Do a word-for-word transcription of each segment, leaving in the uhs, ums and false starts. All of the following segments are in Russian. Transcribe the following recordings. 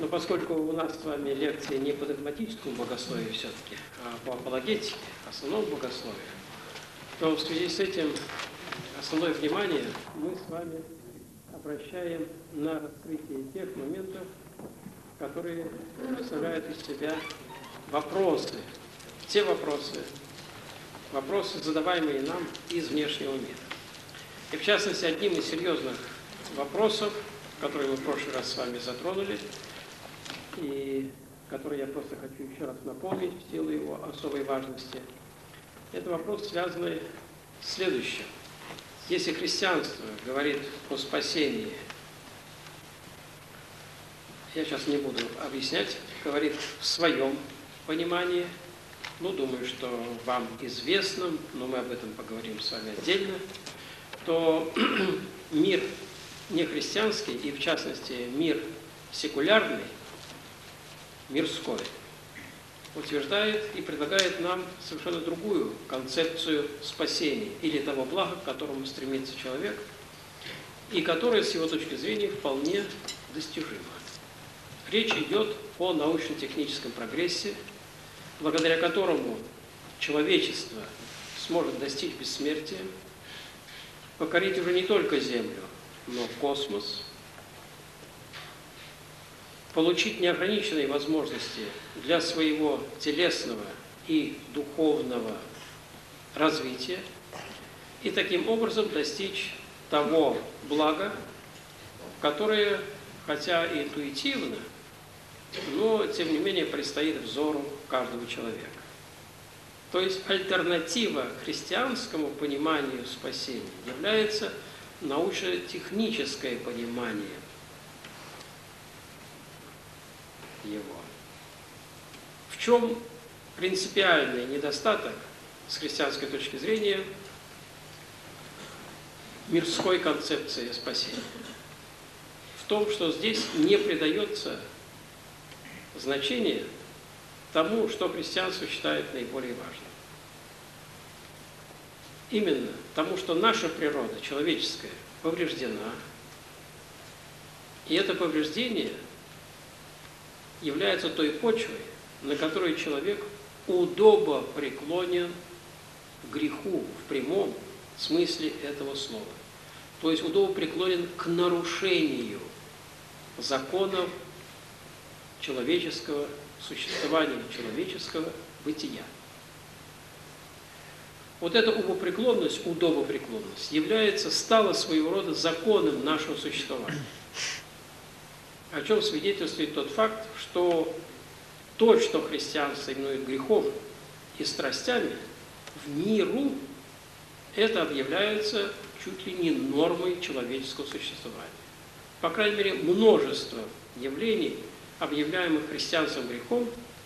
Но поскольку у нас с вами лекции не по догматическому богословию все-таки, а по апологетике, основному богословию, то в связи с этим основное внимание мы с вами обращаем на раскрытие тех моментов, которые представляют из себя вопросы, те вопросы, вопросы, задаваемые нам из внешнего мира. И в частности, одним из серьезных вопросов, которые мы в прошлый раз с вами затронули, и который я просто хочу еще раз напомнить в силу его особой важности, это вопрос, связанный с следующим. Если христианство говорит о спасении, я сейчас не буду объяснять, говорит в своем понимании, ну, думаю, что вам известно, но мы об этом поговорим с вами отдельно, то мир нехристианский, и в частности мир секулярный, мирской, утверждает и предлагает нам совершенно другую концепцию спасения или того блага, к которому стремится человек, и которая, с его точки зрения, вполне достижима. Речь идет о научно-техническом прогрессе, благодаря которому человечество сможет достичь бессмертия, покорить уже не только Землю, но космос, получить неограниченные возможности для своего телесного и духовного развития и таким образом достичь того блага, которое, хотя и интуитивно, но тем не менее предстоит взору каждого человека. То есть альтернатива христианскому пониманию спасения является научно-техническое понимание его. В чем принципиальный недостаток с христианской точки зрения мирской концепции спасения? В том, что здесь не придается значение тому, что христианство считает наиболее важным. Именно тому, что наша природа человеческая повреждена, и это повреждение является той почвой, на которой человек удобо преклонен к греху в прямом смысле этого слова. То есть удобо преклонен к нарушению законов человеческого существования, человеческого бытия. Вот эта умопреклонность, удобопреклонность является, стала своего рода законом нашего существования. О чем свидетельствует тот факт, что то, что христианство именует грехом и страстями, в миру это объявляется чуть ли не нормой человеческого существования. По крайней мере, множество явлений, объявляемых христианством грехом,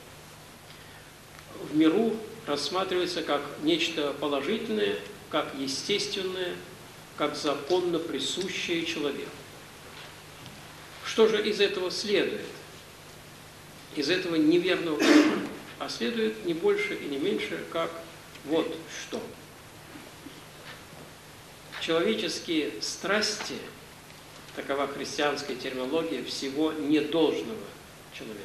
в миру рассматривается как нечто положительное, как естественное, как законно присущее человеку. Что же из этого следует? Из этого неверного понимания. А следует не больше и не меньше, как вот что. Человеческие страсти, такова христианская терминология всего недолжного человеку,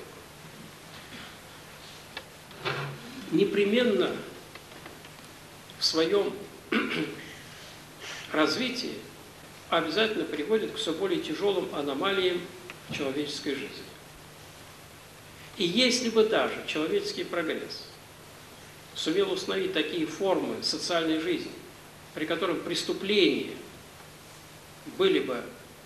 непременно в своем развитии обязательно приводит к все более тяжелым аномалиям человеческой жизни. И если бы даже человеческий прогресс сумел установить такие формы социальной жизни, при которых преступления были бы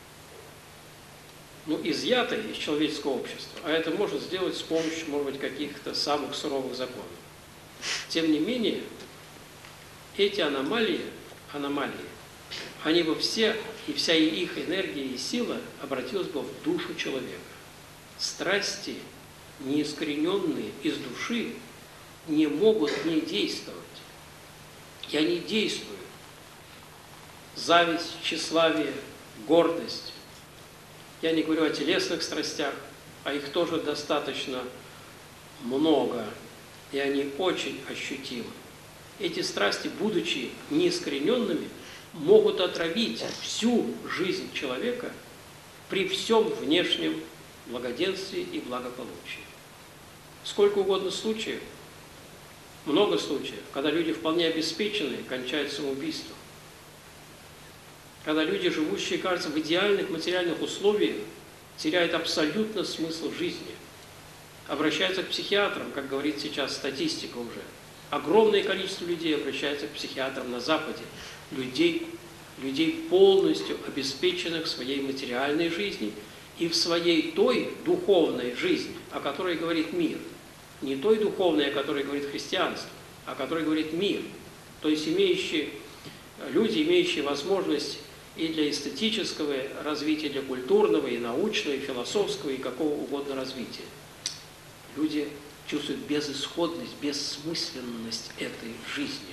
ну, изъяты из человеческого общества, а это можно сделать с помощью, может быть, каких-то самых суровых законов, тем не менее, эти аномалии, аномалии, они бы все, и вся их энергия и сила обратилась бы в душу человека. Страсти, неискорененные из души, не могут не действовать. И они действуют. Зависть, тщеславие, гордость. Я не говорю о телесных страстях, а их тоже достаточно много, и они очень ощутимы. Эти страсти, будучи неискорененными, могут отравить всю жизнь человека при всем внешнем благоденствии и благополучии. Сколько угодно случаев, много случаев, когда люди вполне обеспеченные кончают самоубийством. Когда люди, живущие, кажется, в идеальных материальных условиях, теряют абсолютно смысл жизни. Обращаются к психиатрам, как говорит сейчас статистика уже. Огромное количество людей обращается к психиатрам на Западе. Людей, людей полностью обеспеченных в своей материальной жизни и в своей той духовной жизни, о которой говорит мир. Не той духовной, о которой говорит христианство, а о которой говорит мир. То есть имеющие, люди, имеющие возможность и для эстетического развития, для культурного, и научного, и философского, и какого угодно развития. Люди чувствуют безысходность, бессмысленность этой жизни.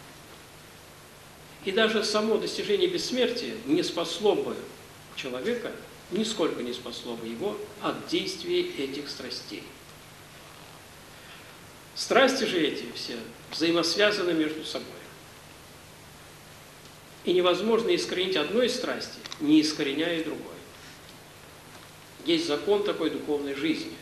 И даже само достижение бессмертия не спасло бы человека, нисколько не спасло бы его от действия этих страстей. Страсти же эти все взаимосвязаны между собой. И невозможно искоренить одной страсти, не искореняя другой. Есть закон такой духовной жизни.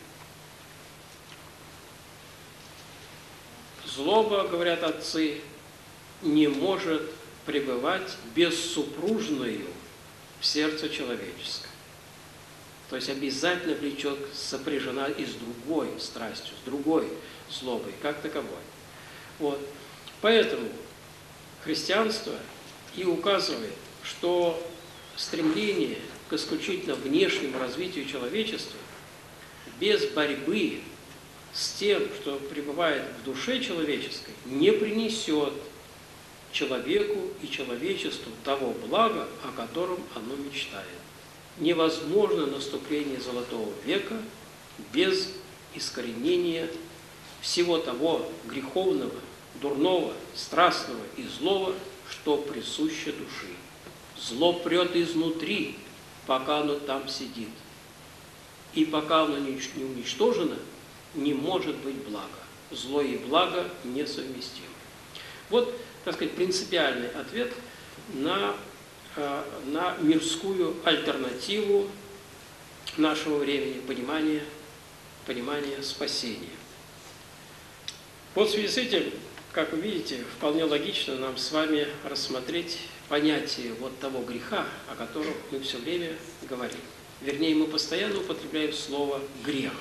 Злоба, говорят отцы, не может пребывать бессупружною в сердце человеческом. То есть обязательно влечет, сопряжена и с другой страстью, с другой злобой, как таковой. Вот. Поэтому христианство и указывает, что стремление к исключительно внешнему развитию человечества без борьбы с тем, что пребывает в душе человеческой, не принесет человеку и человечеству того блага, о котором оно мечтает. Невозможно наступление Золотого века без искоренения всего того греховного, дурного, страстного и злого, что присуще души. Зло прет изнутри, пока оно там сидит. И пока оно не уничтожено, не может быть блага. Зло и благо несовместимы. Вот, так сказать, принципиальный ответ на, на мирскую альтернативу нашего времени, понимания, понимания спасения. Вот в связи с этим, как вы видите, вполне логично нам с вами рассмотреть понятие вот того греха, о котором мы все время говорим. Вернее, мы постоянно употребляем слово «грех».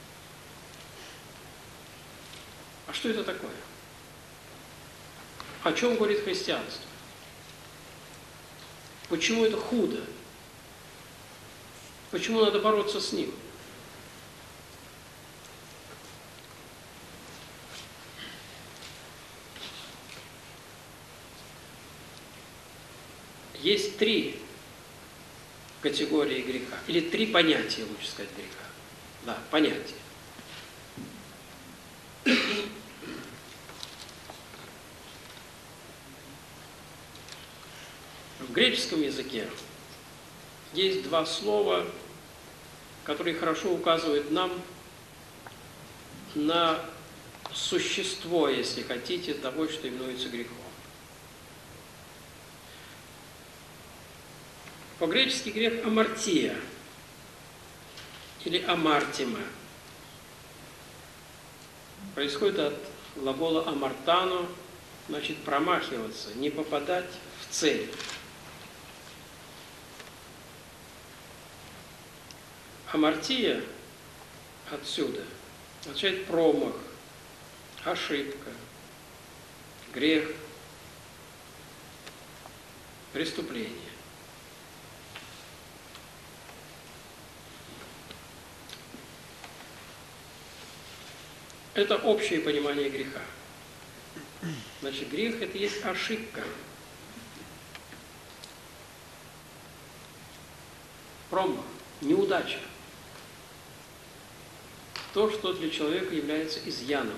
А что это такое? О чем говорит христианство? Почему это худо? Почему надо бороться с ним? Есть три категории греха, или три понятия, лучше сказать, греха. Да, понятия. В греческом языке есть два слова, которые хорошо указывают нам на существо, если хотите, того, что именуется грехом. По-гречески грех амартия или амартима происходит от глагола амартано, значит промахиваться, не попадать в цель. Амартия отсюда означает промах, ошибка, грех, преступление. Это общее понимание греха. Значит, грех – это есть ошибка. Промах, неудача. То, что для человека является изъяном.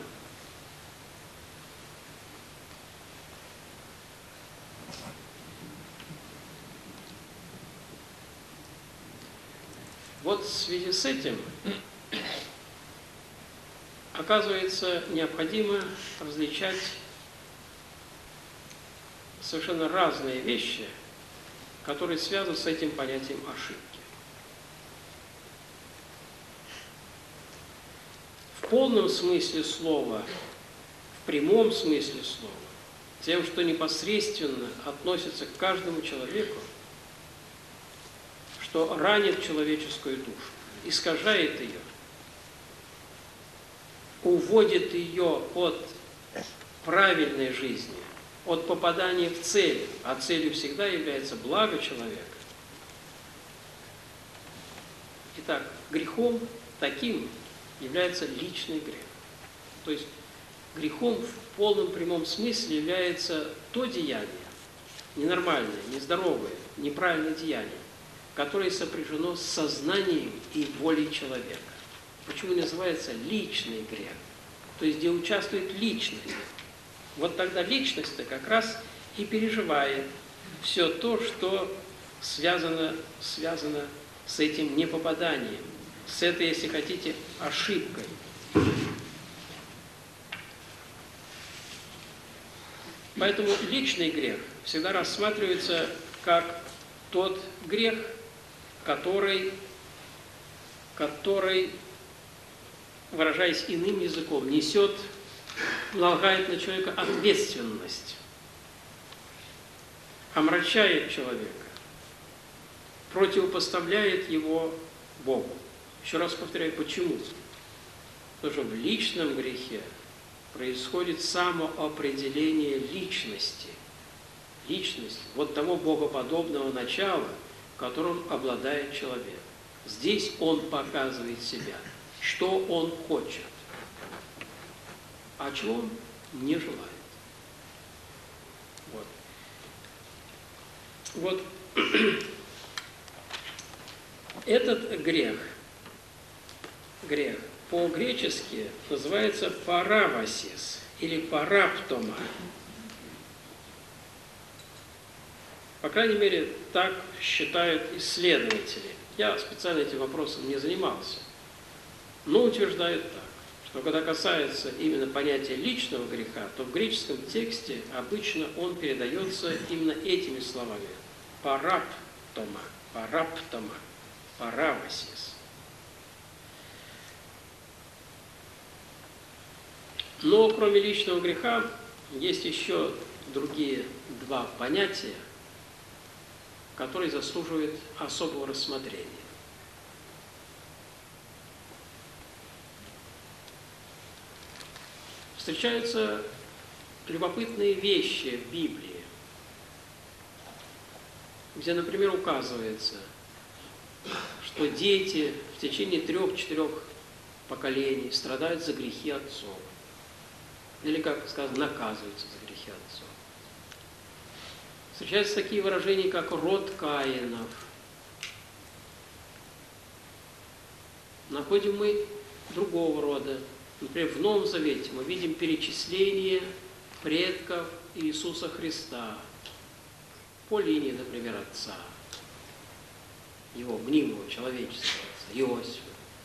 Вот в связи с этим оказывается необходимо различать совершенно разные вещи, которые связаны с этим понятием ошибки. в полном смысле слова, в прямом смысле слова, тем, что непосредственно относится к каждому человеку, что ранит человеческую душу, искажает ее, уводит ее от правильной жизни, от попадания в цель, а целью всегда является благо человека. Итак, грехом таким является личный грех. То есть грехом в полном прямом смысле является то деяние, ненормальное, нездоровое, неправильное деяние, которое сопряжено с сознанием и волей человека. Почему называется личный грех? То есть где участвует личность. Вот тогда личность-то как раз и переживает все то, что связано, связано с этим непопаданием, с этой, если хотите, ошибкой. Поэтому личный грех всегда рассматривается как тот грех, который, который, выражаясь иным языком, несет, налагает на человека ответственность, омрачает человека, противопоставляет его Богу. Еще раз повторяю, почему? Потому что в личном грехе происходит самоопределение личности. Личности, вот того богоподобного начала, которым обладает человек. Здесь он показывает себя, что он хочет, а чего он не желает. Вот. Вот этот грех, грех по-гречески называется паравасис или параптома. По крайней мере, так считают исследователи. Я специально этим вопросом не занимался. Но утверждают так, что когда касается именно понятия личного греха, то в греческом тексте обычно он передается именно этими словами. Параптома, параптома, паравасис. Но кроме личного греха есть еще другие два понятия, которые заслуживают особого рассмотрения. Встречаются любопытные вещи в Библии, где, например, указывается, что дети в течение трех-четырех поколений страдают за грехи отцов. Или, как сказано, наказываются за грехи отцов. Встречаются такие выражения, как род Каинов. Находим мы другого рода. Например, в Новом Завете мы видим перечисление предков Иисуса Христа по линии, например, отца, его мнимого человеческого отца, Иосифа.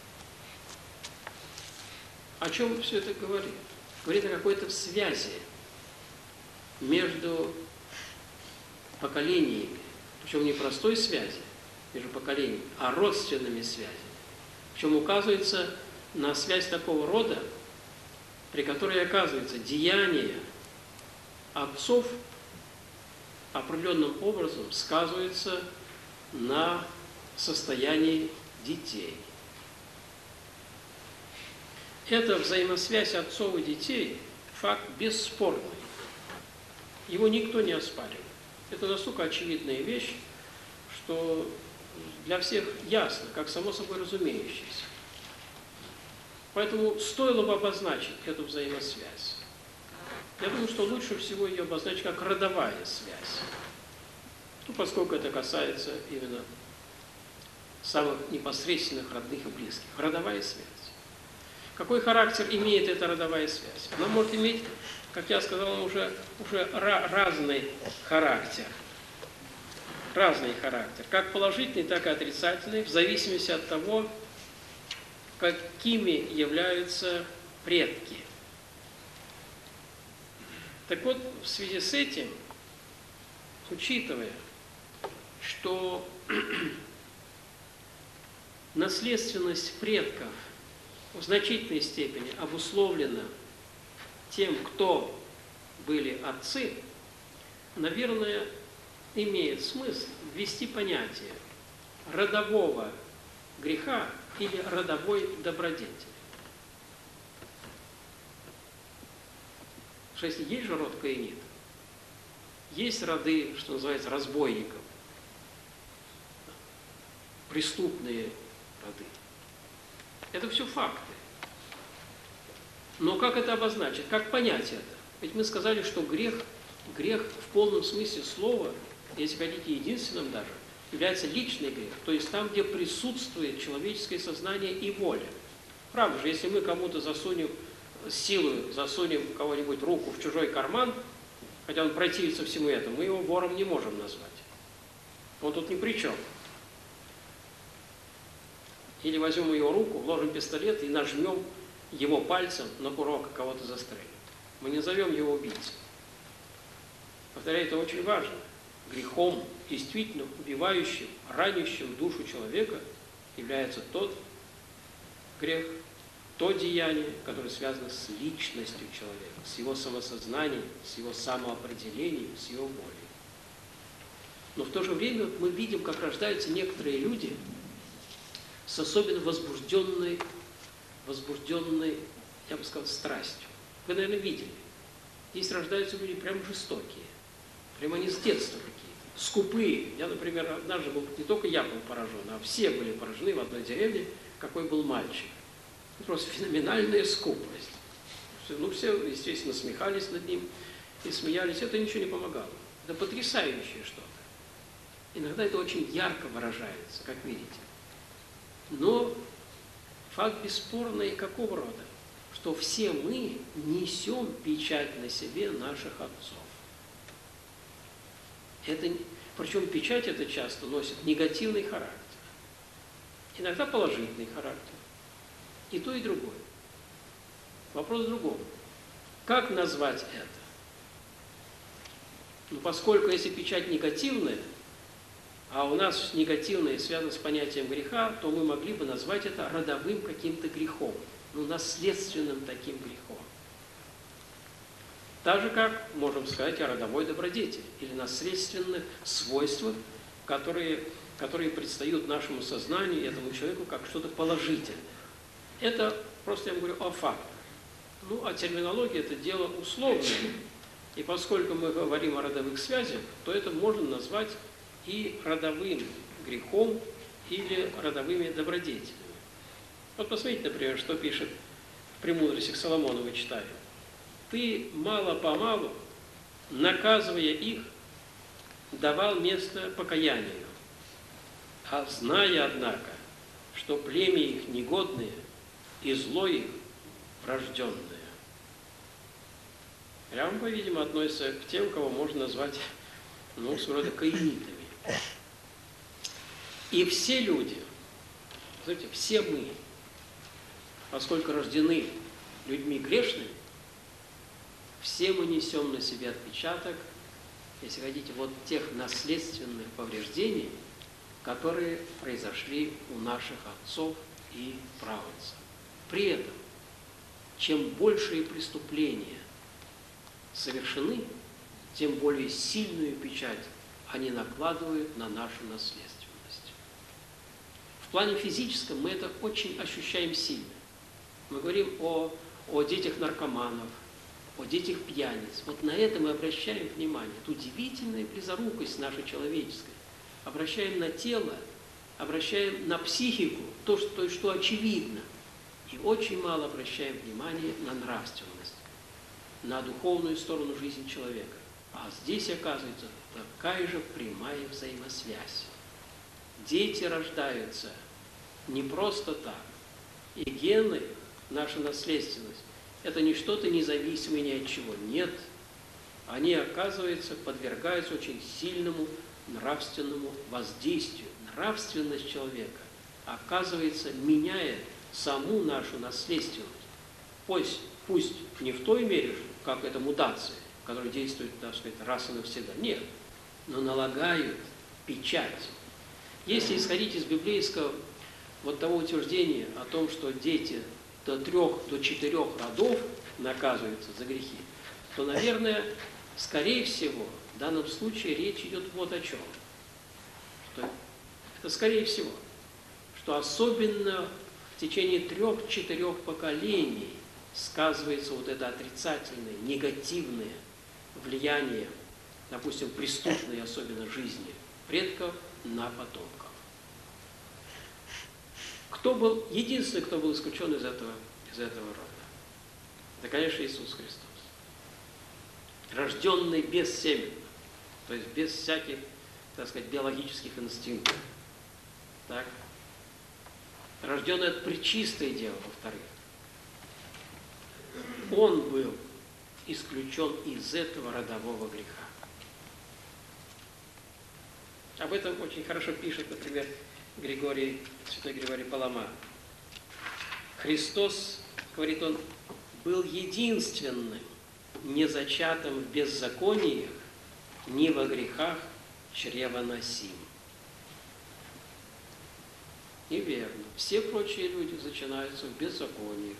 О чем все это говорит? Говорит о какой-то связи между поколениями, причем не простой связи между поколениями, а родственными связями. Причем указывается на связь такого рода, при которой, оказывается, деяния отцов определенным образом сказываются на состоянии детей. Эта взаимосвязь отцов и детей – факт бесспорный. Его никто не оспаривает. Это настолько очевидная вещь, что для всех ясно, как само собой разумеющееся. Поэтому стоило бы обозначить эту взаимосвязь. Я думаю, что лучше всего ее обозначить как родовая связь. Ну, поскольку это касается именно самых непосредственных родных и близких. Родовая связь. Какой характер имеет эта родовая связь? Она может иметь, как я сказал, уже, уже разный характер. Разный характер. Как положительный, так и отрицательный, в зависимости от того, какими являются предки. Так вот, в связи с этим, учитывая, что наследственность предков в значительной степени обусловлено тем, кто были отцы, наверное, имеет смысл ввести понятие родового греха или родовой добродетели. Потому что если есть же род каинитов, есть роды, что называется, разбойников, преступные роды. Это все факты. Но как это обозначить? Как понять это? Ведь мы сказали, что грех, грех в полном смысле слова, если хотите, единственным даже, является личный грех. То есть там, где присутствует человеческое сознание и воля. Правда же, если мы кому-то засунем силу, засунем кого-нибудь руку в чужой карман, хотя он противится всему этому, мы его вором не можем назвать. Он тут ни при чем. Или возьмем его руку, вложим пистолет и нажмем его пальцем на курок, кого-то застрелим. Мы не назовем его убийцей. Повторяю, это очень важно. Грехом, действительно убивающим, ранящим душу человека является тот грех, то деяние, которое связано с личностью человека, с его самосознанием, с его самоопределением, с его волей. Но в то же время мы видим, как рождаются некоторые люди с особенно возбужденной, возбужденной, я бы сказал, страстью. Вы, наверное, видели. Здесь рождаются люди прям жестокие. Прямо они с детства какие-то. Скупые. Я, например, однажды был, не только я был поражен, а все были поражены в одной деревне, какой был мальчик. Просто феноменальная скупость. Ну, все, естественно, смехались над ним и смеялись. Это ничего не помогало. Это потрясающее что-то. Иногда это очень ярко выражается, как видите. Но факт бесспорный какого рода? Что все мы несем печать на себе наших отцов. Это, причем печать эта часто носит негативный характер. Иногда положительный характер. И то, и другое. Вопрос в другом. Как назвать это? Ну, поскольку если печать негативная, а у нас негативное связано с понятием греха, то мы могли бы назвать это родовым каким-то грехом, ну, наследственным таким грехом. Так же, как можем сказать о родовой добродетели или наследственных свойствах, которые, которые предстают нашему сознанию, этому человеку, как что-то положительное. Это просто я говорю о фактах. Ну, а терминология – это дело условное. И поскольку мы говорим о родовых связях, то это можно назвать и родовым грехом или родовыми добродетелями. Вот посмотрите, например, что пишет в «Премудростях Соломоновой» читаю. «Ты мало-помалу, наказывая их, давал место покаянию, а зная, однако, что племя их негодное и зло их врожденное». Прямо, по-видимому, относится к тем, кого можно назвать, ну, своего рода каинитами. И все люди, знаете, все мы, поскольку рождены людьми грешными, все мы несем на себе отпечаток, если хотите, вот тех наследственных повреждений, которые произошли у наших отцов и праотцев. При этом, чем большие преступления совершены, тем более сильную печать они накладывают на нашу наследственность. В плане физическом мы это очень ощущаем сильно. Мы говорим о, о детях наркоманов, о детях пьяниц. Вот на это мы обращаем внимание. Это удивительная близорукость наша человеческая. Обращаем на тело, обращаем на психику, то, что, то, что очевидно. И очень мало обращаем внимание на нравственность, на духовную сторону жизни человека. А здесь, оказывается, такая же прямая взаимосвязь. Дети рождаются не просто так. И гены, наша наследственность, это не что-то независимое ни от чего. Нет. Они, оказывается, подвергаются очень сильному нравственному воздействию. Нравственность человека, оказывается, меняет саму нашу наследственность. Пусть, пусть не в той мере, как это мутация, которая действует, так сказать, раз и навсегда. Нет. Но налагают печать. Если исходить из библейского вот того утверждения о том, что дети до трех, до четырех родов наказываются за грехи, то, наверное, скорее всего, в данном случае речь идет вот о чем. Что это скорее всего, что особенно в течение трех-четырех поколений сказывается вот это отрицательное, негативное влияние, допустим, преступной особенно жизни предков на потомков. Кто был, единственный, кто был исключен из этого, из этого рода? Это, конечно, Иисус Христос. Рожденный бессеменно, то есть без всяких, так сказать, биологических инстинктов. Так? Рожденный от пречистой девы, во-вторых. Он был исключен из этого родового греха. Об этом очень хорошо пишет, например, Григорий, святой Григорий Палама. Христос, говорит он, был единственным, не зачатым в беззакониях, ни во грехах чревоносим. Неверно. Все прочие люди зачинаются в беззакониях.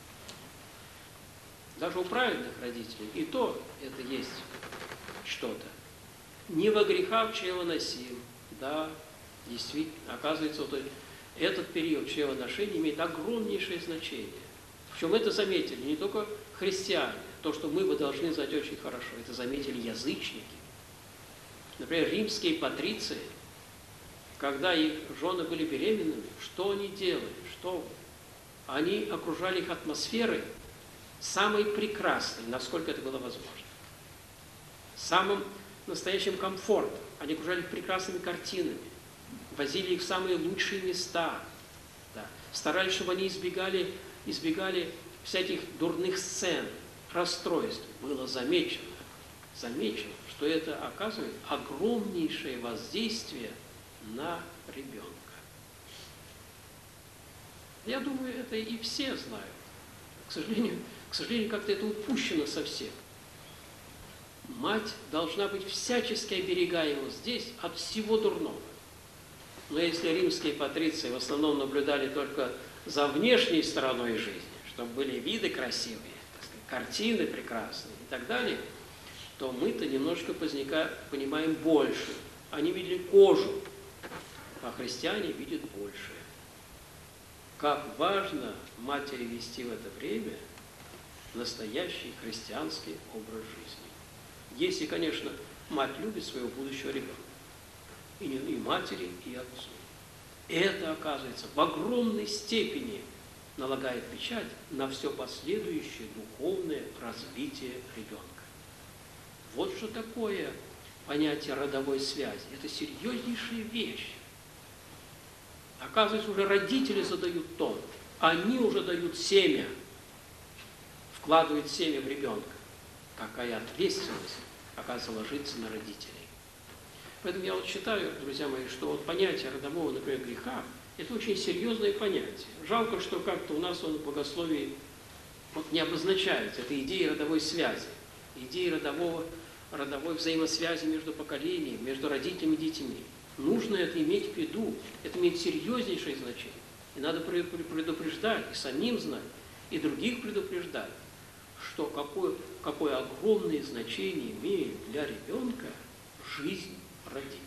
Даже у праведных родителей. И то это есть что-то. Не во грехах чревоносим. Да, действительно. Оказывается, вот этот период чревоношения имеет огромнейшее значение. Причем это заметили не только христиане. То, что мы бы должны знать очень хорошо, это заметили язычники. Например, римские патриции, когда их жены были беременными, что они делали? Что? Они окружали их атмосферой самой прекрасной, насколько это было возможно. Самым настоящим комфортом. Они окружали их прекрасными картинами, возили их в самые лучшие места, да. Старались, чтобы они избегали, избегали всяких дурных сцен, расстройств. Было замечено, замечено, что это оказывает огромнейшее воздействие на ребенка. Я думаю, это и все знают. К сожалению, к сожалению, как-то это упущено совсем. Мать должна быть всячески оберегаема здесь от всего дурного. Но если римские патриции в основном наблюдали только за внешней стороной жизни, чтобы были виды красивые, так сказать, картины прекрасные и так далее, то мы-то немножко поздняка понимаем больше. Они видели кожу, а христиане видят большее. Как важно матери вести в это время настоящий христианский образ жизни. Если, конечно, мать любит своего будущего ребенка. И, и матери, и отцу. Это, оказывается, в огромной степени налагает печать на все последующее духовное развитие ребенка. Вот что такое понятие родовой связи. Это серьезнейшая вещь. Оказывается, уже родители задают тон. Они уже дают семя, вкладывают семя в ребенка. Какая ответственность, оказывается, ложится на родителей. Поэтому я вот считаю, друзья мои, что вот понятие родового, например, греха, это очень серьезное понятие. Жалко, что как-то у нас он в богословии вот не обозначается. Это идея родовой связи, идея родового, родовой взаимосвязи между поколениями, между родителями и детьми. Нужно это иметь в виду. Это имеет серьезнейшее значение. И надо предупреждать, и самим знать, и других предупреждать, что какое, какое огромное значение имеет для ребенка жизнь родителей.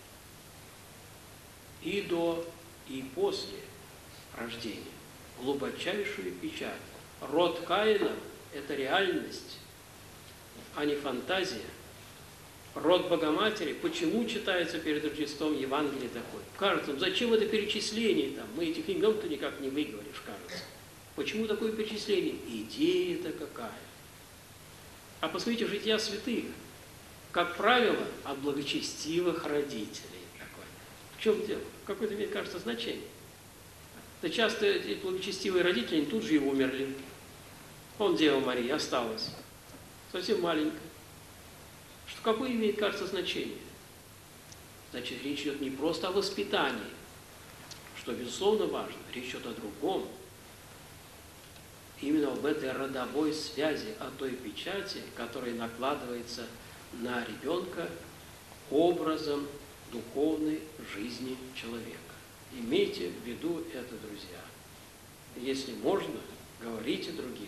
И до, и после рождения. Глубочайшую печать. Род Каина – это реальность, а не фантазия. Род Богоматери, почему читается перед Рождеством Евангелие такое? Кажется, зачем это перечисление там? Мы этих имен-то никак не выговоришь, кажется. Почему такое перечисление? Идея-то какая? А посмотрите, жития святых. Как правило, от благочестивых родителей. Такое. В чем дело? Какое-то, мне кажется, значение. Да часто эти благочестивые родители они тут же и умерли. Он, Дева Мария, осталась. Совсем маленькая. Что какое имеет, кажется, значение? Значит, речь идет не просто о воспитании, что, безусловно, важно. Речь идет о другом. Именно об этой родовой связи, о той печати, которая накладывается на ребенка образом духовной жизни человека. Имейте в виду это, друзья. Если можно, говорите другим.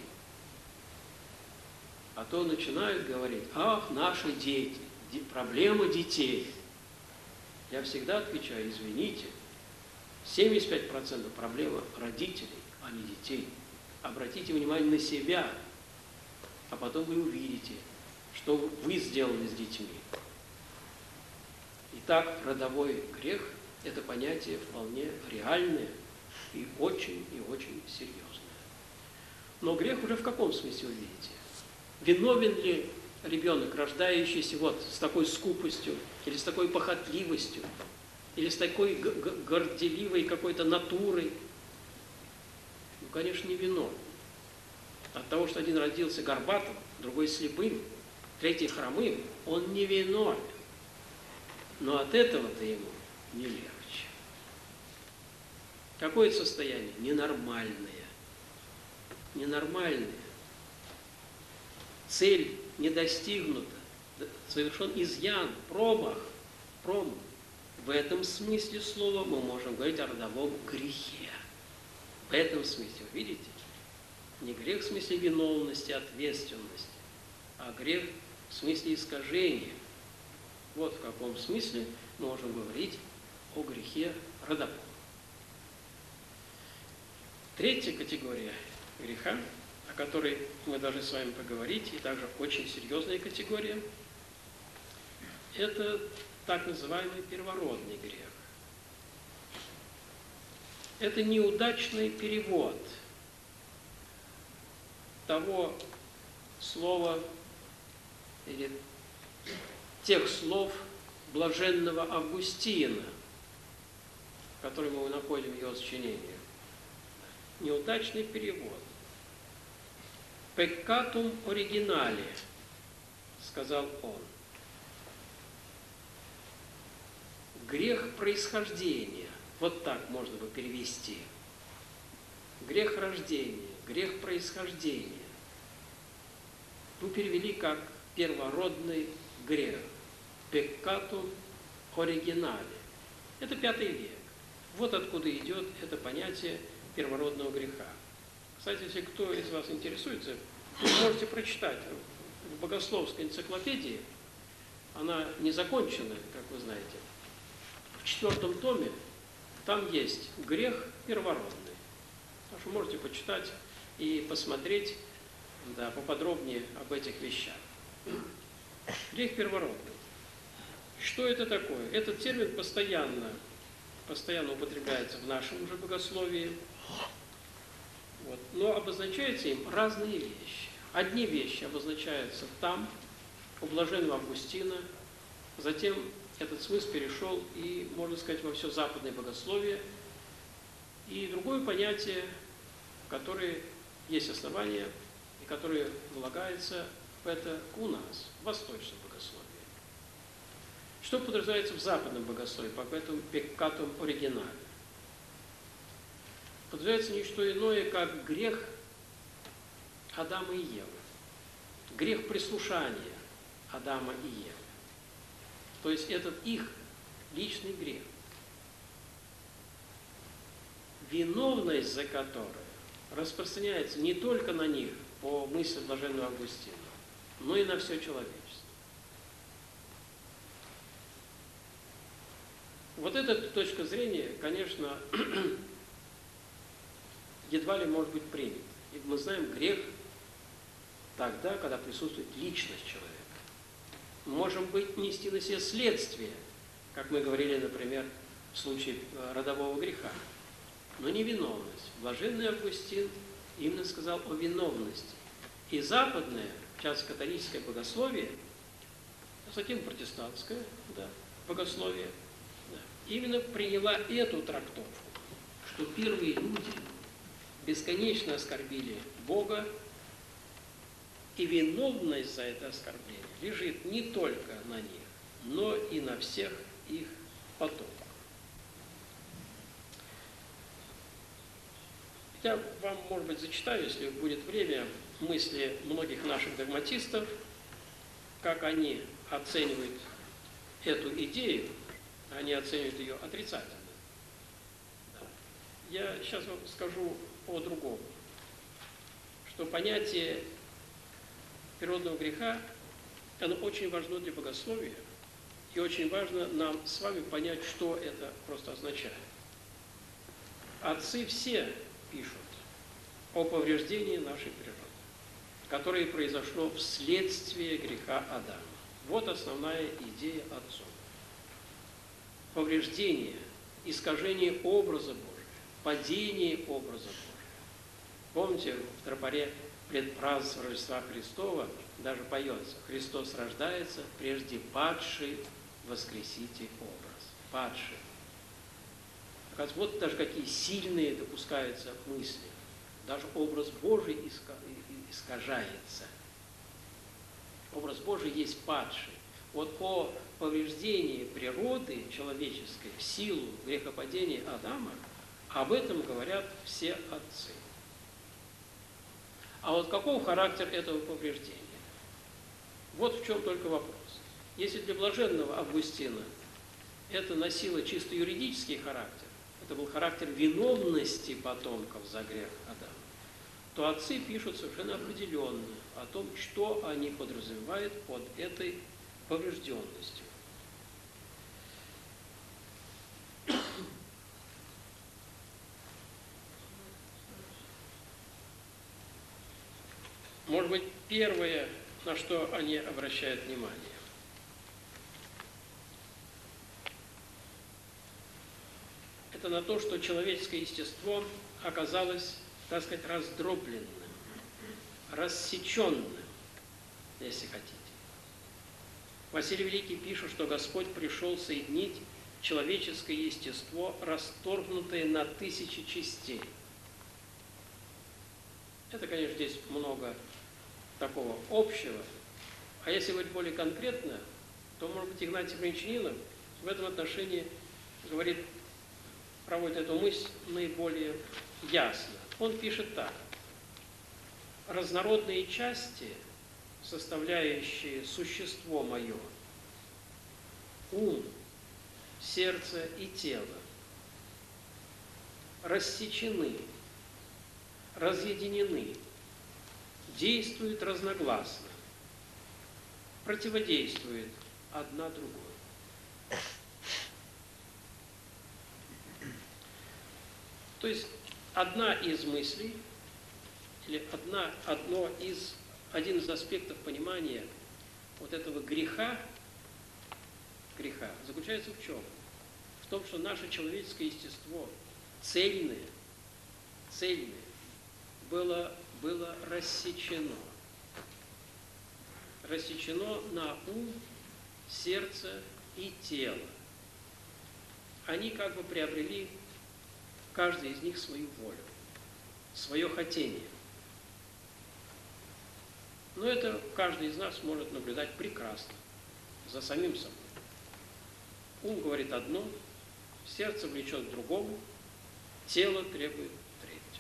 А то начинают говорить: ах, наши дети, проблема детей. Я всегда отвечаю: извините, семьдесят пять процентов проблема родителей, а не детей. Обратите внимание на себя, а потом вы увидите, что вы сделали с детьми. Итак, родовой грех – это понятие вполне реальное и очень и очень серьезное. Но грех уже в каком смысле вы видите? Виновен ли ребенок, рождающийся вот с такой скупостью, или с такой похотливостью, или с такой горделивой какой-то натурой? Ну, конечно, не виновен. От того, что один родился горбатым, другой слепым, третий хромым, он не виновен. Но от этого-то ему не легче. Какое это состояние? Ненормальное. Ненормальное. Цель не достигнута. Совершен изъян, промах. Промах. В этом смысле слова мы можем говорить о родовом грехе. В этом смысле, вы видите? Не грех в смысле виновности, ответственности, а грех в смысле искажения. Вот в каком смысле мы можем говорить о грехе родовом. Третья категория греха, о которой мы должны с вами поговорить, и также очень серьезная категория, это так называемый первородный грех. Это неудачный перевод того слова или тех слов блаженного Августина, которые мы находим в его сочинении. Неудачный перевод. «Пеккатум оригинале», сказал он. Грех происхождения. Вот так можно бы перевести. Грех рождения, грех происхождения. Мы перевели как первородный грех. Пеккатум оригинале. Это пятый век. Вот откуда идет это понятие первородного греха. Кстати, если кто из вас интересуется, вы можете прочитать в богословской энциклопедии. Она не законченная, как вы знаете. В четвертом томе там есть грех первородный. Так что можете почитать и посмотреть, да, поподробнее об этих вещах. Грех первородный. Что это такое? Этот термин постоянно, постоянно употребляется в нашем уже богословии, вот, но обозначаются им разные вещи. Одни вещи обозначаются там, у блаженного Августина, затем этот смысл перешел и, можно сказать, во все западное богословие, и другое понятие, которое есть основание, и которое влагается в это у нас, в восточном богословии. Что подразумевается в западном богословии, по этому пеккатум оригинале? Подразумевается не что иное, как грех Адама и Евы. Грех прислушания Адама и Евы. То есть этот их личный грех. Виновность за которое распространяется не только на них, по мысли блаженного Августина, но и на все человечество. Вот эта точка зрения, конечно, едва ли может быть принята. И мы знаем, грех тогда, когда присутствует личность человека. Мы можем быть нести на себе следствие, как мы говорили, например, в случае родового греха, но не виновность. Блаженный Августин именно сказал о виновности. И западное, в частности католическое богословие, а затем протестантское, да, богословие, да, именно приняла эту трактовку, что первые люди бесконечно оскорбили Бога, и виновность за это оскорбление лежит не только на них, но и на всех их потомках. Я вам, может быть, зачитаю, если будет время, мысли многих наших догматистов, как они оценивают эту идею, они оценивают ее отрицательно. Да. Я сейчас вам скажу о другом. что понятие природного греха, оно очень важно для богословия, и очень важно нам с вами понять, что это просто означает. Отцы все пишут о повреждении нашей природы, которое произошло вследствие греха Адама. Вот основная идея отцов. Повреждение, искажение образа Божия, падение образа Божия. Помните, в тропаре предпразднества Рождества Христова даже поется: «Христос рождается, прежде падший воскресите образ». Падший. Вот даже какие сильные допускаются мысли. Даже образ Божий искажается. Образ Божий есть падший. Вот о повреждении природы человеческой в силу грехопадения Адама, об этом говорят все отцы. А вот каков характер этого повреждения? Вот в чем только вопрос. Если для блаженного Августина это носило чисто юридический характер, это был характер виновности потомков за грех Адама, то отцы пишут совершенно определенно о том, что они подразумевают под этой поврежденностью. Может быть, первое, на что они обращают внимание, это на то, что человеческое естество оказалось, так сказать, раздробленным, рассеченным, если хотите. Василий Великий пишет, что Господь пришел соединить человеческое естество, расторгнутое на тысячи частей. Это, конечно, здесь много такого общего. А если быть более конкретно, то, может быть, Игнатий Брянчанинов в этом отношении говорит, проводит эту мысль наиболее ясно. Он пишет так: разнородные части, составляющие существо мое, ум, сердце и тело, рассечены, разъединены, действуют разногласно, противодействуют одна другой. То есть одна из мыслей, или одна, одно из, один из аспектов понимания вот этого греха, греха заключается в чем? В том, что наше человеческое естество цельное, цельное было, было рассечено. Рассечено на ум, сердце и тело. Они как бы приобрели, каждый из них, свою волю, свое хотение. Но это каждый из нас может наблюдать прекрасно за самим собой. Ум говорит одно, сердце влечет к другому, тело требует третьего.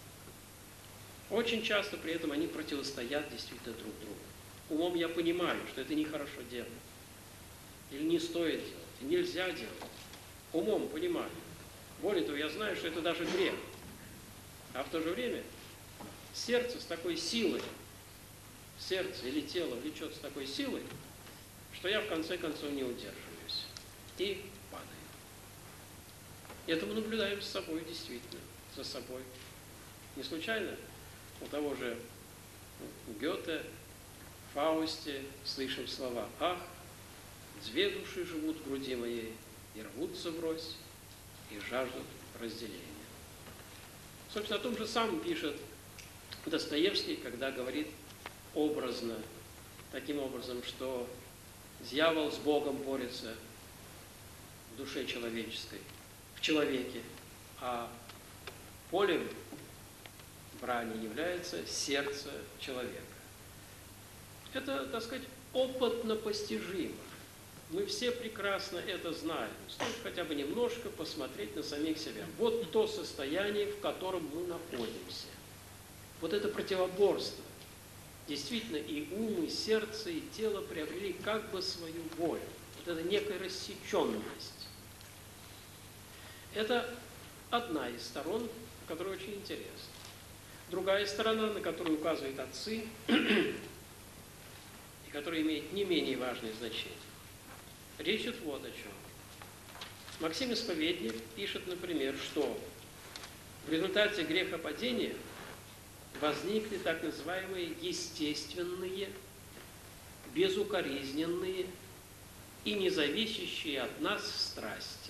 Очень часто при этом они противостоят действительно друг другу. Умом я понимаю, что это нехорошо делать, или не стоит делать, и нельзя делать. Умом понимаю. Более того, я знаю, что это даже грех. А в то же время сердце с такой силой, сердце или тело влечет с такой силой, что я в конце концов не удерживаюсь и падаю. И это мы наблюдаем с собой действительно, за собой. Не случайно у того же Гёте, в Фаусте слышим слова: «Ах, две души живут в груди моей, и рвутся врозь, и жаждут разделения». Собственно, о том же самом пишет Достоевский, когда говорит образно, таким образом, что дьявол с Богом борется в душе человеческой, в человеке, а полем брани является сердце человека. Это, так сказать, опытно постижимо. Мы все прекрасно это знаем. Стоит хотя бы немножко посмотреть на самих себя. Вот то состояние, в котором мы находимся. Вот это противоборство. Действительно, и ум, и сердце, и тело приобрели как бы свою волю. Вот это некая рассеченность. Это одна из сторон, которая очень интересна. другая сторона, на которую указывают отцы, и которая имеет не менее важное значение. Речь идет вот о чем. Максим Исповедник пишет, например, что в результате грехопадения возникли так называемые естественные, безукоризненные и независящие от нас страсти.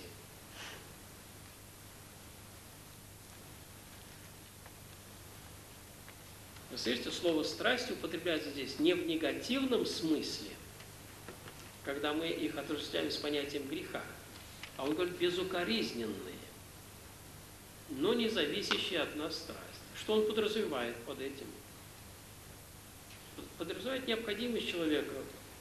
Вы слышите, слово «страсть» употребляется здесь не в негативном смысле, когда мы их отождествляем с понятием греха, а он говорит «безукоризненные», но не зависящие от нас страсть. Что он подразумевает под этим? Подразумевает необходимость человека,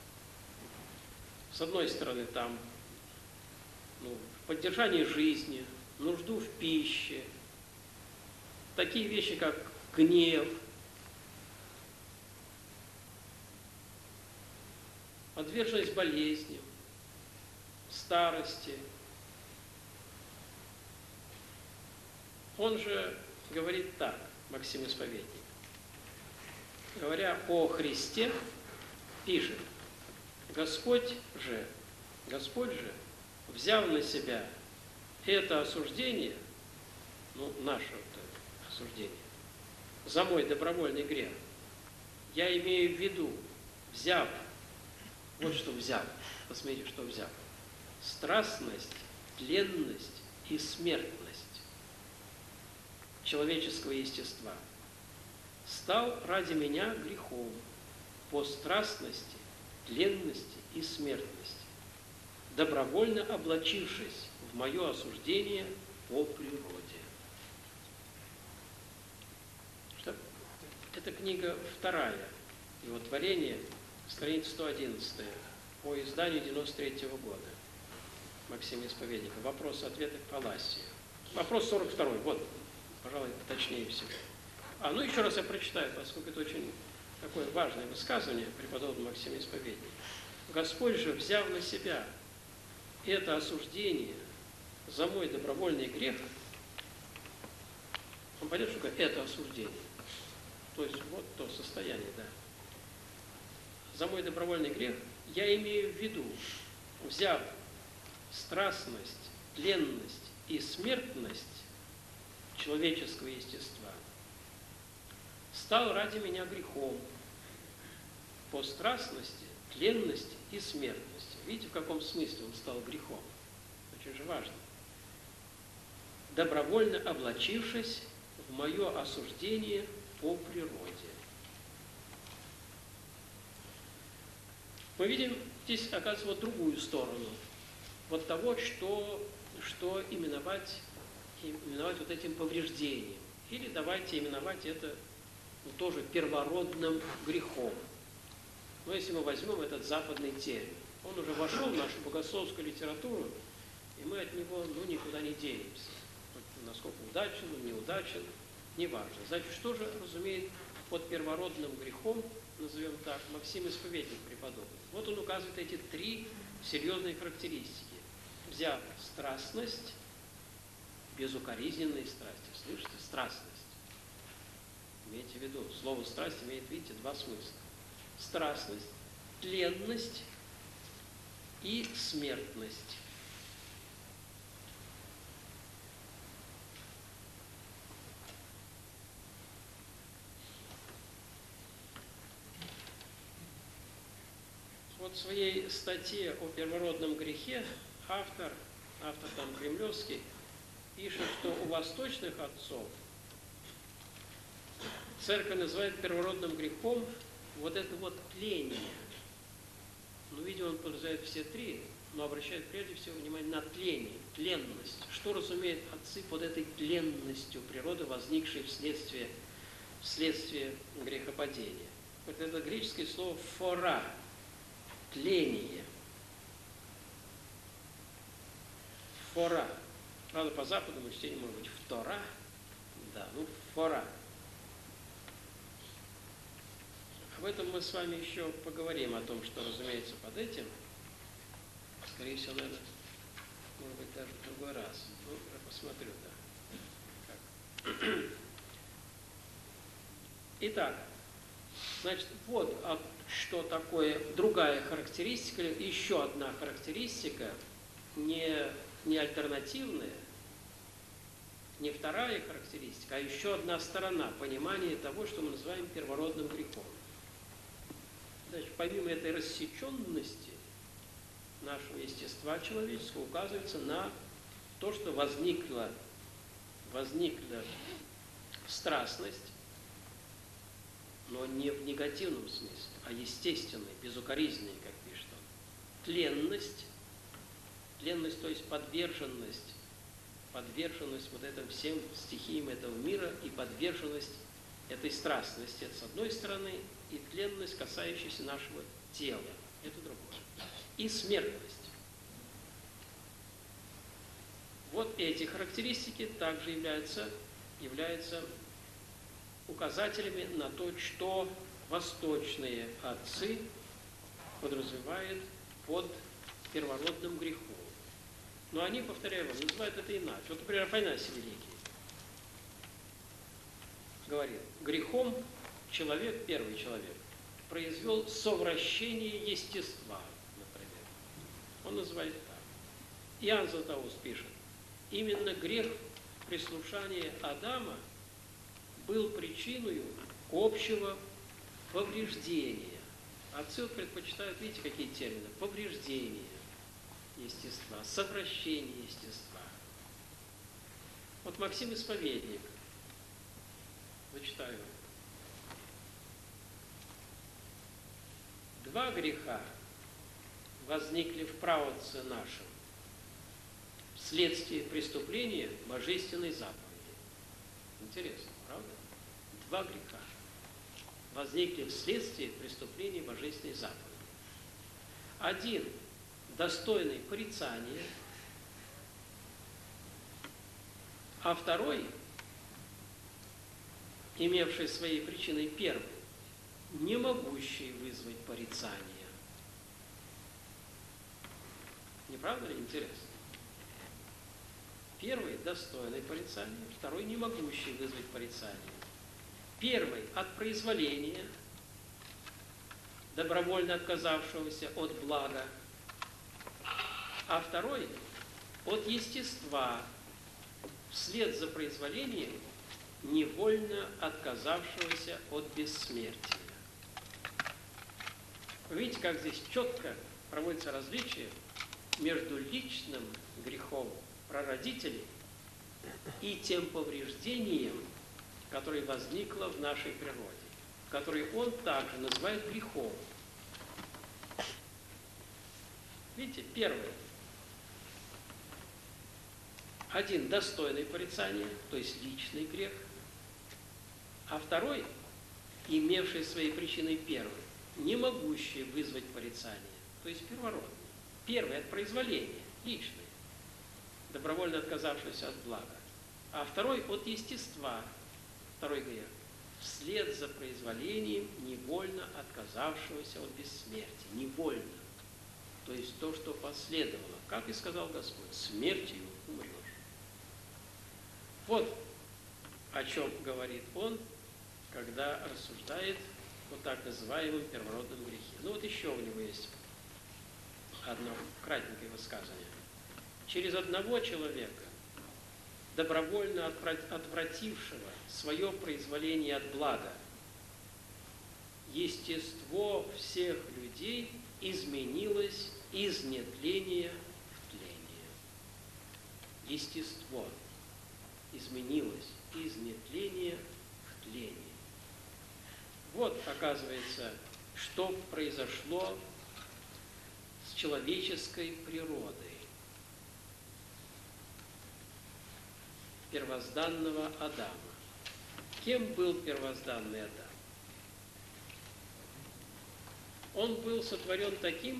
с одной стороны, там, ну, поддержание жизни, нужду в пище, такие вещи, как гнев, подверженность болезням, старости. Он же говорит так, Максим Исповедник, говоря о Христе, пишет: Господь же, Господь же, взяв на себя это осуждение, ну, наше вот осуждение, за мой добровольный грех, я имею в виду, взяв, вот что взяв, посмотрите, что взяв, страстность, тленность и смертность человеческого естества, стал ради меня грехом по страстности, тленности и смертности, добровольно облачившись в мое осуждение по природе. Что? Это книга вторая, его творение, страница сто одиннадцать, по изданию девяносто третьего года, Максима Исповедника. Вопрос-ответы к Паласии. Вопрос сорок второй, вот, пожалуй, точнее всего. А, ну еще раз я прочитаю, поскольку это очень такое важное высказывание преподобного Максима Исповедника. Господь же, взяв на себя это осуждение за мой добровольный грех, он понятно, что такое это осуждение. То есть вот то состояние, да. За мой добровольный грех я имею в виду, взяв страстность, тленность и смертность человеческого естества, стал ради меня грехом по страстности, тленности и смертности. Видите, в каком смысле он стал грехом? Очень же важно. Добровольно облачившись в мое осуждение по природе. Мы видим здесь, оказывается, вот другую сторону. Вот того, что, что именовать, именовать вот этим повреждением. Или давайте именовать это ну, тоже первородным грехом. Но если мы возьмем этот западный термин, он уже вошел в нашу богословскую литературу, и мы от него ну, никуда не денемся. Насколько удачен, неудачен, неважно. Значит, что же разумеет под первородным грехом, назовем так, Максим Исповедник преподобный? Вот он указывает эти три серьезные характеристики. Взяв страстность, безукоризненные страсти. Слышите? Страстность. Имейте в виду, слово страсть имеет, видите, два смысла. Страстность, тленность и смертность. Вот в своей статье о первородном грехе автор, автор там кремлевский, пишет, что у восточных отцов церковь называет первородным грехом вот это вот тление. Ну, видимо, он подразумевает все три, но обращает прежде всего внимание на тление, тленность. Что разумеют отцы под этой тленностью природы, возникшей вследствие, вследствие грехопадения? Вот это греческое слово «фора», тление. Фора. Правда, по западному чтению может быть втора. Да, ну, фора. Об этом мы с вами еще поговорим, о том, что, разумеется, под этим. Скорее всего, наверное, может быть, даже в другой раз. Ну, я посмотрю, да. Как. Итак, значит, вот что такое другая характеристика, еще одна характеристика, не, не альтернативная, не вторая характеристика, а еще одна сторона понимания того, что мы называем первородным грехом. Значит, помимо этой рассеченности нашего естества человеческого, указывается на то, что возникла, возникла страстность, но не в негативном смысле, а естественной, безукоризненной, как пишет он. Тленность, тленность, то есть подверженность, подверженность вот этим всем стихиям этого мира и подверженность этой страстности, это с одной стороны, и тленность, касающаяся нашего тела, это другое. И смертность. Вот эти характеристики также являются, являются указателями на то, что восточные отцы подразумевают под первородным грехом. Но они, повторяю вам, называют это иначе. Вот, например, Афанасий Великий говорит, грехом человек, первый человек, произвел совращение естества, например. Он называет так. Иоанн Златоуст пишет, именно грех прислушания Адама был причиной общего повреждения. Отцы предпочитают, видите, какие термины? Повреждение естества, совращение естества. Вот Максим Исповедник, зачитаю. Два греха возникли в праотце нашем вследствие преступления божественной заповеди. Интересно, правда? Два греха возникли вследствие преступления божественной заповеди. Один достойный порицания, а второй, имевший своей причиной первый, не могущий вызвать порицание. Не правда ли интересно? Первый достойный порицания, второй не могущий вызвать порицание. Первый от произволения, добровольно отказавшегося от блага, а второй от естества, вслед за произволением, невольно отказавшегося от бессмертия. Вы видите, как здесь четко проводится различие между личным грехом прародителей и тем повреждением, которое возникло в нашей природе, которое он также называет грехом. Видите, первый. Один достойный порицания, то есть личный грех, а второй, имевший своей причиной первый, не могущий вызвать порицание, то есть первородный. Первый от произволения, личный, добровольно отказавшийся от блага, а второй от естества, второй грех, вслед за произволением невольно отказавшегося от бессмертия, невольно, то есть то, что последовало, как и сказал Господь, смертью умрешь. Вот о чем говорит он, когда рассуждает о так называемом первородном грехе. Ну вот еще у него есть одно кратенькое высказывание. Через одного человека, добровольно отвратившего свое произволение от блага, естество всех людей изменилось из нетления в тление. Естество изменилось из нетления в тление. Вот, оказывается, что произошло с человеческой природой первозданного Адама. Кем был первозданный Адам? Он был сотворен таким,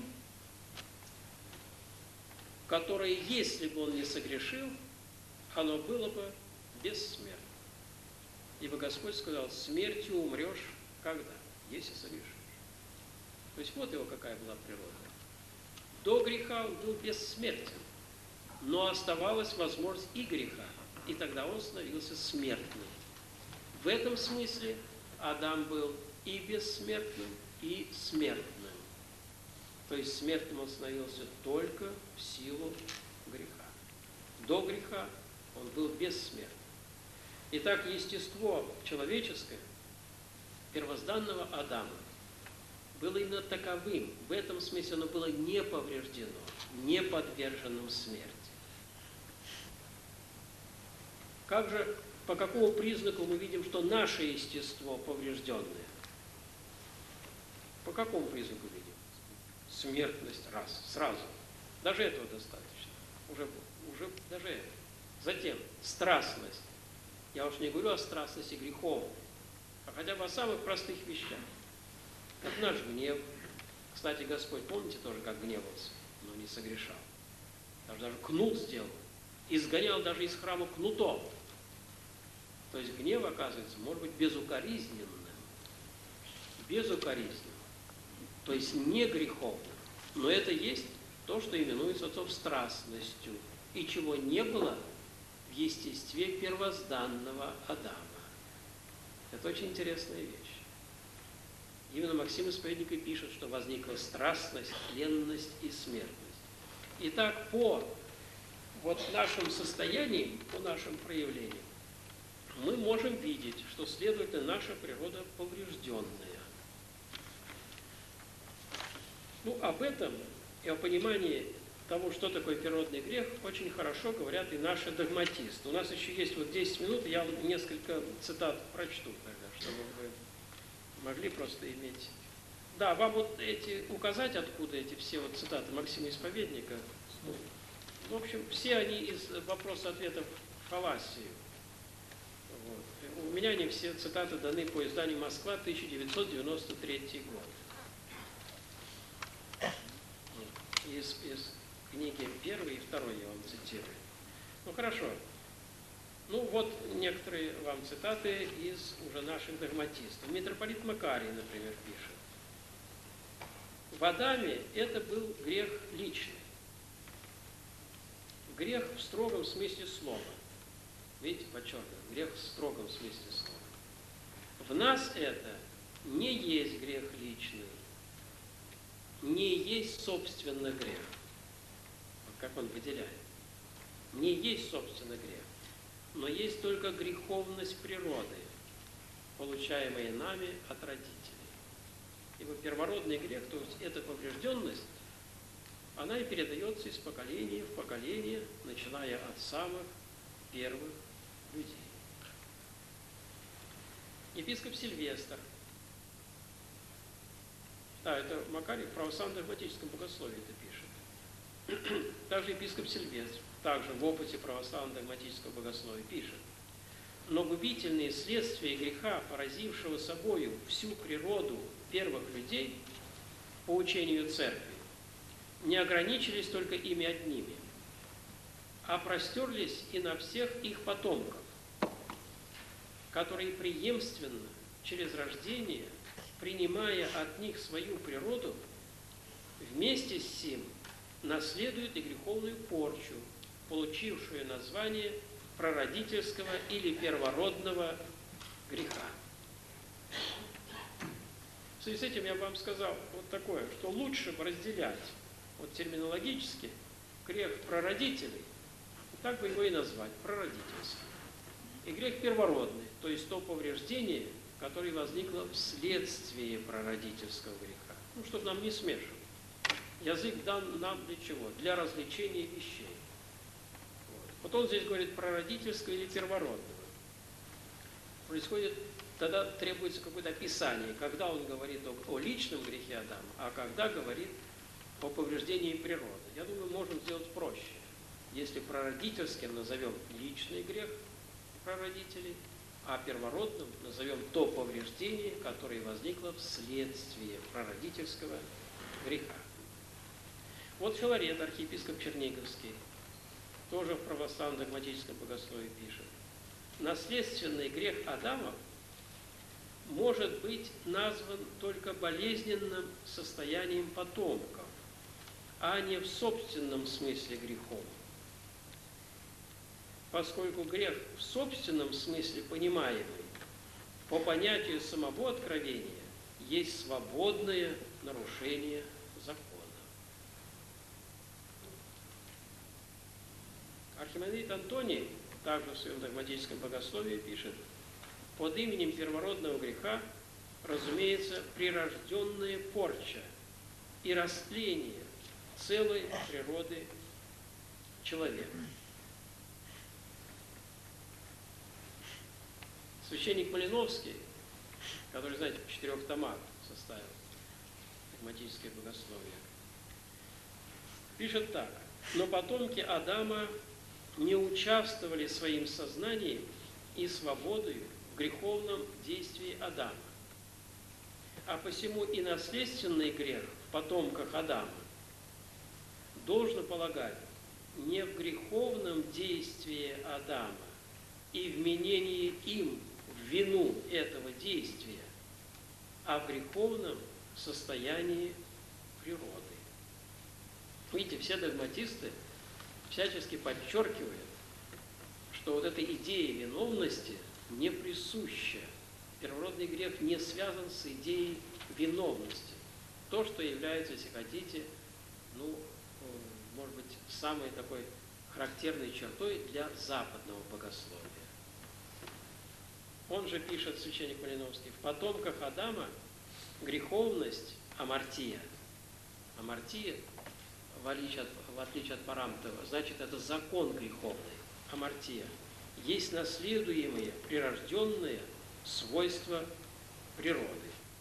которое, если бы он не согрешил, оно было бы бессмертно. Ибо Господь сказал, смертью умрешь когда? Если согрешишь. То есть вот его какая была природа. До греха он был бессмертен, но оставалась возможность и греха, и тогда он становился смертным. В этом смысле Адам был и бессмертным, и смертным. То есть смертным он становился только в силу греха. До греха он был бессмертным. Итак, естество человеческое, первозданного Адама, было именно таковым. В этом смысле оно было не повреждено, не подверженным смерти. Как же, по какому признаку мы видим, что наше естество поврежденное? По какому признаку видим? Смертность раз, сразу. Даже этого достаточно. Уже, уже даже это. Затем страстность. Я уж не говорю о страстности греховной, а хотя бы о самых простых вещах. Как наш гнев. Кстати, Господь, помните тоже, как гневался, но не согрешал. Даже, даже кнут сделал. Изгонял даже из храма кнутом. То есть гнев, оказывается, может быть безукоризненным. Безукоризненным. То есть не греховным. Но это есть то, что именуется отцов страстностью. И чего не было в естестве первозданного Адама. Это очень интересная вещь. Именно Максим Исповедник и пишет, что возникла страстность, тленность и смертность. Итак, по вот нашим состояниям, по нашим проявлениям, мы можем видеть, что, следовательно, наша природа поврежденная. Ну, об этом и о понимании того, что такое первородный грех, очень хорошо говорят и наши догматисты. У нас еще есть вот десять минут, я вам несколько цитат прочту тогда, чтобы вы могли просто иметь. Да, вам вот эти указать, откуда эти все вот цитаты Максима Исповедника. Ну, в общем, все они из вопроса-ответов фалласии. Вот. У меня они все цитаты даны по изданию «Москва», тысяча девятьсот девяносто третий год. Из, из книги первой и второй я вам цитирую. Ну, хорошо. Ну, вот некоторые вам цитаты из уже наших догматистов. Митрополит Макарий, например, пишет. В Адаме это был грех личный. Грех в строгом смысле слова. Видите, подчеркиваю, грех в строгом смысле слова. В нас это не есть грех личный, не есть собственно грех. Вот как он выделяет. Не есть собственно грех, но есть только греховность природы, получаемая нами от родителей. Ибо первородный грех, то есть эта поврежденность, она и передается из поколения в поколение, начиная от самых первых людей. Епископ Сильвестр. Да, это Макарий в православном догматическом богословии это пишет. Также епископ Сильвестр, также в опыте православного догматического богословия пишет. Но губительные следствия греха, поразившего собою всю природу первых людей, по учению Церкви, не ограничились только ими одними, а простерлись и на всех их потомков, которые преемственно, через рождение, принимая от них свою природу, вместе с сим наследуют и греховную порчу, получившую название прародительского или первородного греха. В связи с этим я вам сказал вот такое, что лучше бы разделять вот терминологически грех прародителей, так бы его и назвать, прародительский, и грех первородный, то есть то повреждение, которое возникло вследствие прародительского греха. Ну, чтобы нам не смешивать. Язык дан нам для чего? Для развлечения вещей. Вот, вот он здесь говорит прародительского или первородного. Происходит, тогда требуется какое-то описание, когда он говорит о, о личном грехе Адама, а когда говорит о повреждении природы. Я думаю, можем сделать проще. Если прародительским назовем личный грех прародителей, а первородным назовем то повреждение, которое возникло вследствие прародительского греха. Вот Филарет, архиепископ Черниговский, тоже в православном догматическом богословии пишет. Наследственный грех Адама может быть назван только болезненным состоянием потомков, а не в собственном смысле грехом. Поскольку грех в собственном смысле понимаемый по понятию самого откровения есть свободное нарушение закона. Архимандрит Антоний также в своем догматическом богословии пишет: под именем первородного греха разумеется прирожденная порча и растление целой природы человека. Священник Малиновский, который, знаете, в четырех томах составил догматическое богословие, пишет так: но потомки Адама не участвовали своим сознанием и свободой в греховном действии Адама. А посему и наследственный грех в потомках Адама должно полагать не в греховном действии Адама и вменении им в вину этого действия, а в греховном состоянии природы. Видите, все догматисты всячески подчеркивают, что вот эта идея виновности не присуща. Первородный грех не связан с идеей виновности. То, что является, если хотите, ну, может быть, самой такой характерной чертой для западного богословия. Он же пишет, священник Малиновский, в потомках Адама греховность амартия. Амартия, в отличие от, в отличие от Парамтова, значит, это закон греховный. Амартия есть наследуемые, прирожденные свойства природы.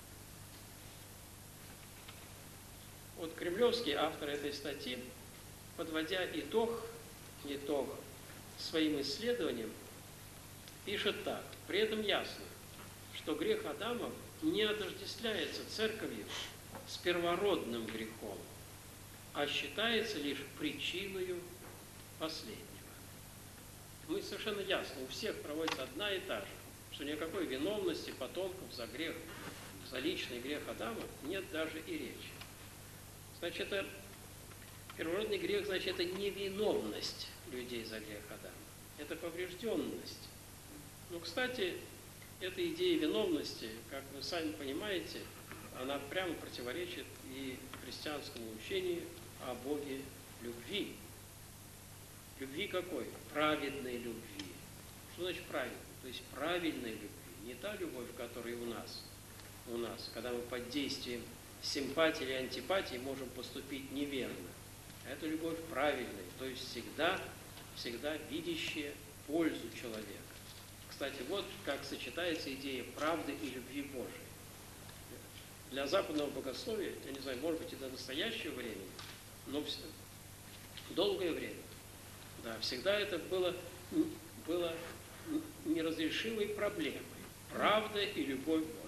Вот кремлевский автор этой статьи, подводя итог, итог своим исследованиям, пишет так: при этом ясно, что грех Адама не отождествляется церковью с первородным грехом, а считается лишь причиной последнего. Мы совершенно ясно, у всех проводится одна и та же, что никакой виновности потомков за грех, за личный грех Адама нет даже и речи. Значит, это первородный грех, значит, это невиновность людей за грех Адама. Это поврежденность. Ну, кстати, эта идея виновности, как вы сами понимаете, она прямо противоречит и христианскому учению о Боге любви. Любви какой? Праведной любви. Что значит праведной? То есть правильной любви. Не та любовь, которая у нас, у нас, когда мы под действием симпатии или антипатии можем поступить неверно. А это любовь правильная, то есть всегда, всегда видящая пользу человека. Кстати, вот как сочетается идея правды и любви Божией. Для западного богословия, я не знаю, может быть, и до настоящего времени, но долгое время, да, всегда это было, было неразрешимой проблемой. Правда и любовь Божия.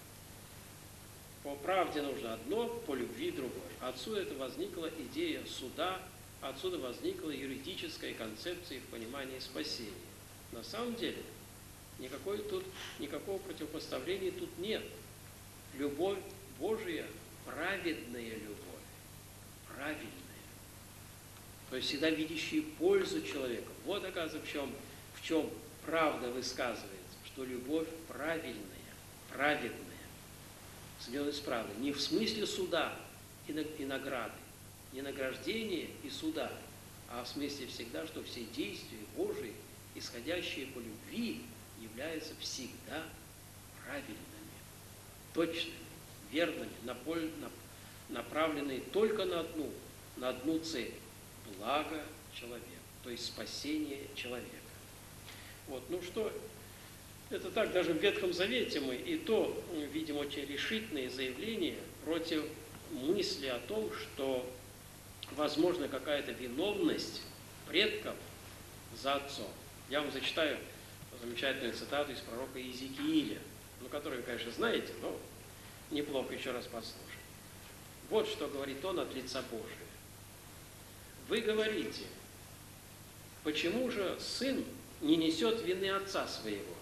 По правде нужно одно, по любви другое. Отсюда это возникла идея суда, отсюда возникла юридическая концепция в понимании спасения. На самом деле, никакой тут, никакого противопоставления тут нет. Любовь Божия – праведная любовь. Правильная. То есть всегда видящая пользу человека. Вот, оказывается, в чем, в чем правда высказывается, что любовь правильная, праведная. Соединенная с правдой. Не в смысле суда и награды, не награждения и суда, а в смысле всегда, что все действия Божии, исходящие по любви, являются всегда правильными, точными, верными, направленные только на одну, на одну цель – благо человека, то есть спасение человека. Вот, ну что, это так, даже в Ветхом Завете мы и то видим очень решительные заявления против мысли о том, что возможна какая-то виновность предков за отцом. Я вам зачитаю замечательную цитату из пророка Иезекииля, ну, которую вы, конечно, знаете, но неплохо еще раз послушать. Вот что говорит он от лица Божия. Вы говорите, почему же сын не несет вины отца своего?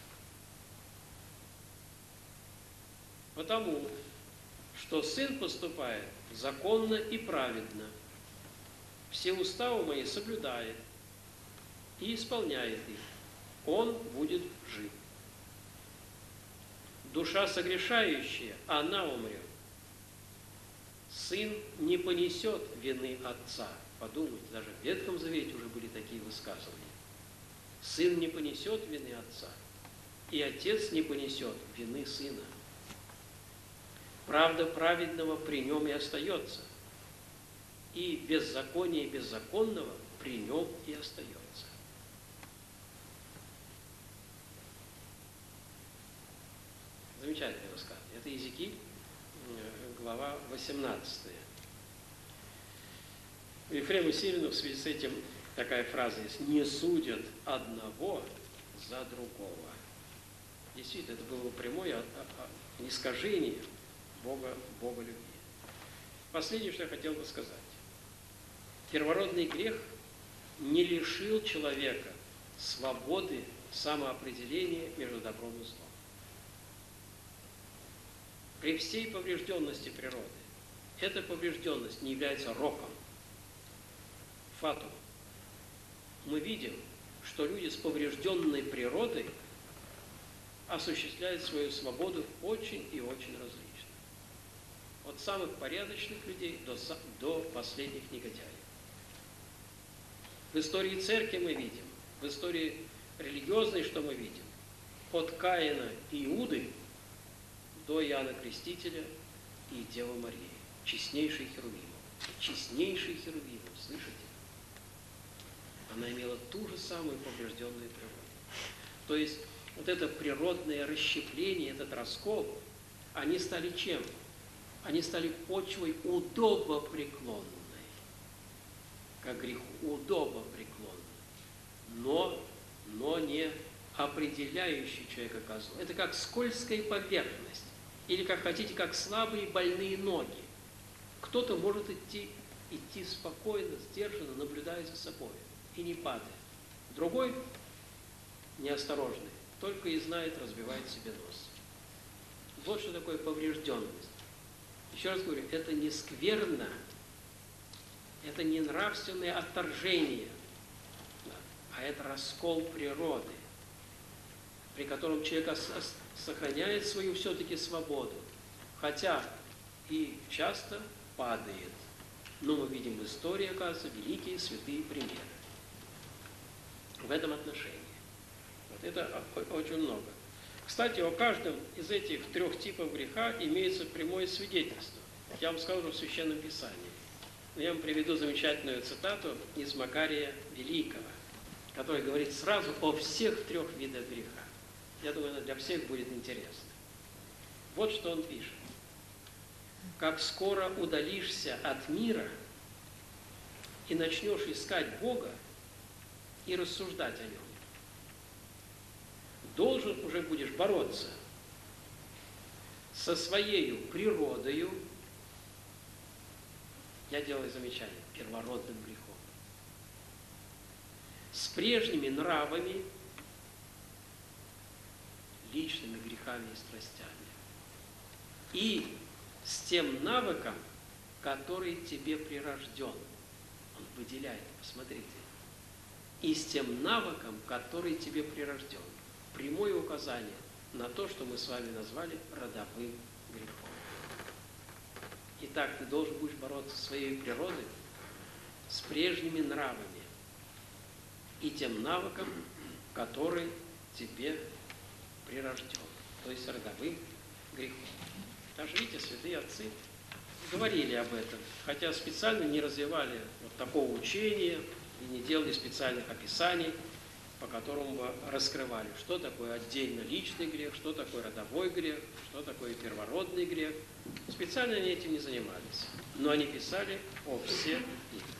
Потому что сын поступает законно и праведно, все уставы мои соблюдает и исполняет их, он будет жив. душа согрешающая, она умрет. Сын не понесет вины отца. Подумайте, даже в Ветхом Завете уже были такие высказывания. Сын не понесет вины отца, и отец не понесет вины сына. Правда праведного при нем и остается, и беззаконие беззаконного при нем и остается. Замечательный рассказ. Это Иезекииль, глава восемнадцатая. У Ефрема Сирина в связи с этим такая фраза есть: «Не судят одного за другого». Действительно, это было прямое нискажение Бога, Бога любви. Последнее, что я хотел бы сказать. Первородный грех не лишил человека свободы самоопределения между добром и злом. При всей поврежденности природы эта поврежденность не является роком, фатум. Мы видим, что люди с поврежденной природой осуществляют свою свободу очень и очень различно. От самых порядочных людей до, до последних негодяев. В истории церкви мы видим, в истории религиозной, что мы видим, от Каина и Иуды до Иоанна Крестителя и Девы Марии, честнейший Херувимов. Честнейший Херувимов, слышите? Она имела ту же самую поврежденную природу. То есть вот это природное расщепление, этот раскол, они стали чем? Они стали почвой удобопреклонной, как греху, удобопреклонной, но, но не определяющий человека ко злу. Это как скользкая поверхность, или, как хотите, как слабые больные ноги. Кто-то может идти, идти спокойно, сдержанно, наблюдая за собой, и не падает. Другой, неосторожный, только и знает, разбивает себе нос. Вот что такое поврежденность. Еще раз говорю, это не скверно, это не нравственное отторжение, а это раскол природы, при котором человек сохраняет свою все-таки свободу, хотя и часто падает. Но мы видим в истории, оказывается, великие святые примеры в этом отношении. Вот это очень много. Кстати, о каждом из этих трех типов греха имеется прямое свидетельство. Я вам скажу в Священном Писании. Но я вам приведу замечательную цитату из Макария Великого, который говорит сразу о всех трех видах греха. Я думаю, это для всех будет интересно. Вот что он пишет. «Как скоро удалишься от мира и начнешь искать Бога и рассуждать о Нем, должен уже будешь бороться со своей природою, я делаю замечание, первородным грехом, с прежними нравами, личными грехами и страстями, и с тем навыком, который тебе прирожден». Он выделяет, посмотрите. И с тем навыком, который тебе прирожден. Прямое указание на то, что мы с вами назвали родовым грехом. Итак, ты должен будешь бороться со своей природой, с прежними нравами и тем навыком, который тебе прирожден, то есть родовым грехом. Даже видите, святые отцы говорили об этом, хотя специально не развивали вот такого учения и не делали специальных описаний, по которому бы раскрывали, что такое отдельно личный грех, что такое родовой грех, что такое первородный грех. Специально они этим не занимались, но они писали о всех их.